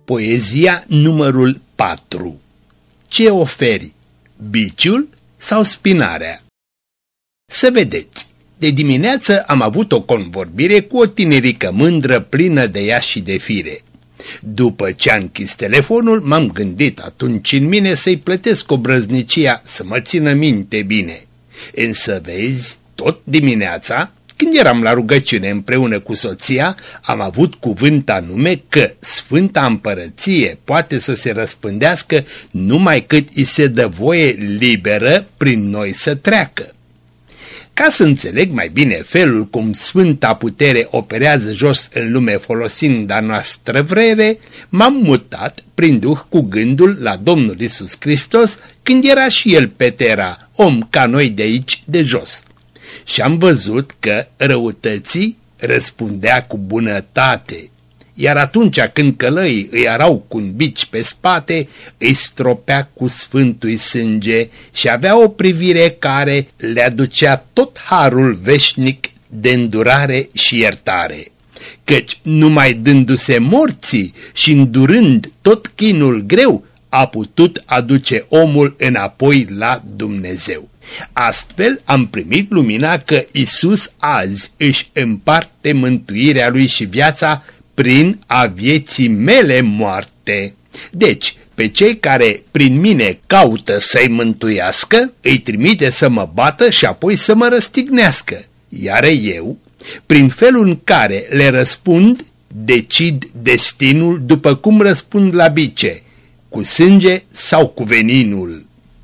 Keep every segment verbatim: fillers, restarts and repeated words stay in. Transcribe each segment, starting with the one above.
Poezia numărul patru. Ce oferi, biciul sau spinarea? Să vedeți, de dimineață am avut o convorbire cu o tinerică mândră, plină de ea și de fire. După ce a închis telefonul, m-am gândit atunci în mine să-i plătesc obrăznicia să mă țină minte bine. Însă vezi, tot dimineața, când eram la rugăciune împreună cu soția, am avut cuvânt anume că Sfânta Împărăție poate să se răspândească numai cât îi se dă voie liberă prin noi să treacă. Ca să înțeleg mai bine felul cum Sfânta Putere operează jos în lume folosind a noastră vrere, m-am mutat prin Duh cu gândul la Domnul Iisus Hristos când era și El pe tera, om ca noi de aici de jos. Și am văzut că răutății răspundea cu bunătate, iar atunci când călăii îi arau cu un bici pe spate, îi stropea cu sfântui sânge și avea o privire care le aducea tot harul veșnic de îndurare și iertare. Căci numai dându-se morții și îndurând tot chinul greu, a putut aduce omul înapoi la Dumnezeu. Astfel am primit lumina că Iisus azi își împarte mântuirea lui și viața prin a vieții mele moarte. Deci, pe cei care prin mine caută să-i mântuiască, îi trimite să mă bată și apoi să mă răstignească. Iar eu, prin felul în care le răspund, decid destinul după cum răspund la bice, cu sânge sau cu veninul.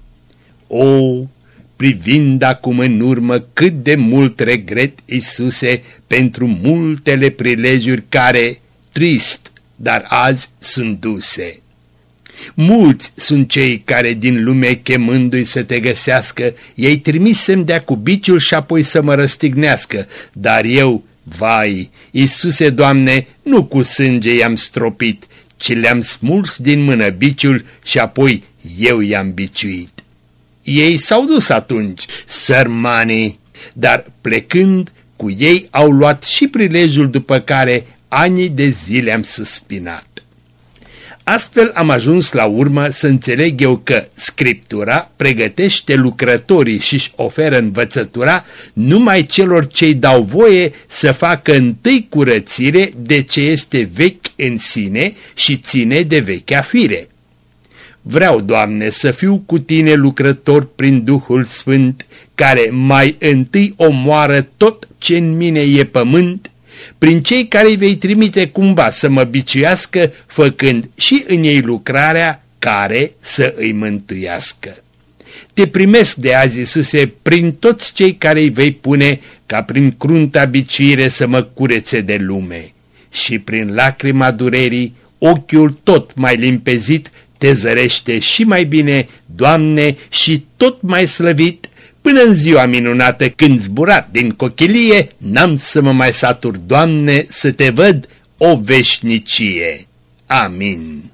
O, privind acum în urmă cât de mult regret, Iisuse, pentru multele prilejuri care, trist, dar azi sunt duse. Mulți sunt cei care din lume chemându-i să te găsească, ei trimis să-mi dea cu biciul și apoi să mă răstignească, dar eu, vai, Iisuse, Doamne, nu cu sânge i-am stropit, ci le-am smuls din mână biciul și apoi eu i-am biciuit. Ei s-au dus atunci, sărmanii, dar plecând cu ei au luat și prilejul după care ani de zile am suspinat. Astfel am ajuns la urmă să înțeleg eu că Scriptura pregătește lucrătorii și-și oferă învățătura numai celor ce-i dau voie să facă întâi curățire de ce este vechi în sine și ține de vechea fire. Vreau, Doamne, să fiu cu Tine lucrător prin Duhul Sfânt, care mai întâi omoară tot ce în mine e pământ, prin cei care îi vei trimite cumva să mă biciuiască, făcând și în ei lucrarea care să îi mântuiască. Te primesc de azi, Iisuse, prin toți cei care îi vei pune, ca prin crunta biciuire să mă curețe de lume. Și prin lacrima durerii, ochiul tot mai limpezit te zărește și mai bine, Doamne, și tot mai slăvit, până în ziua minunată când zburat din cochilie, n-am să mă mai satur, Doamne, să te văd o veșnicie. Amin.